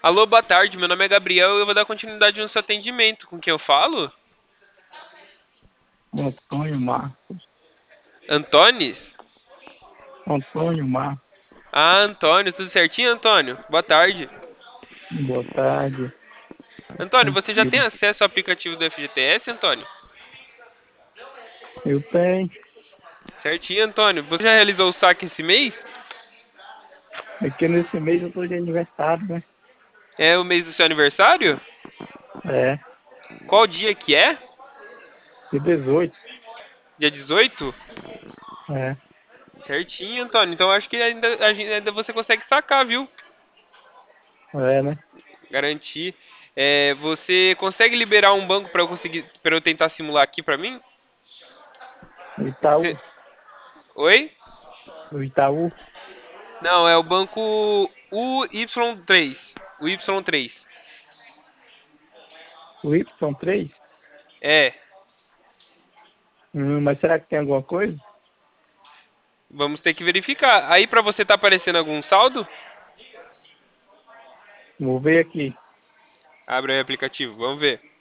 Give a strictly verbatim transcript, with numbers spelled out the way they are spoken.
Alô, boa tarde. Meu nome é Gabriel e eu vou dar continuidade no seu atendimento. Com quem eu falo? Antônio Marcos. Antones? Antônio Marcos, Ah, Antônio, tudo certinho, Antônio? Boa tarde. boa tarde. Antônio, você já tem Tranquilo. acesso ao aplicativo do F G T S, Antônio? Eu tenho. Certinho, Antônio. Você já realizou o saque esse mês? É que nesse mês eu tô de aniversário, né? É o mês do seu aniversário? É, Qual dia que é? de dezoito. Dia dezoito? É, Certinho, Antônio. Então acho que ainda, a gente- ainda você consegue sacar, viu? é, né? Garantir. É, você consegue liberar um banco para eu conseguir, para eu tentar simular aqui para mim? O Itaú, Cê- Oi? o Itaú, Não, é o banco U Y três. O Y três. o Y três. É, Hum, mas será que tem alguma coisa? vamos ter que verificar. Aí pra você tá aparecendo algum saldo? Vou ver aqui. Abre aí o aplicativo, vamos ver.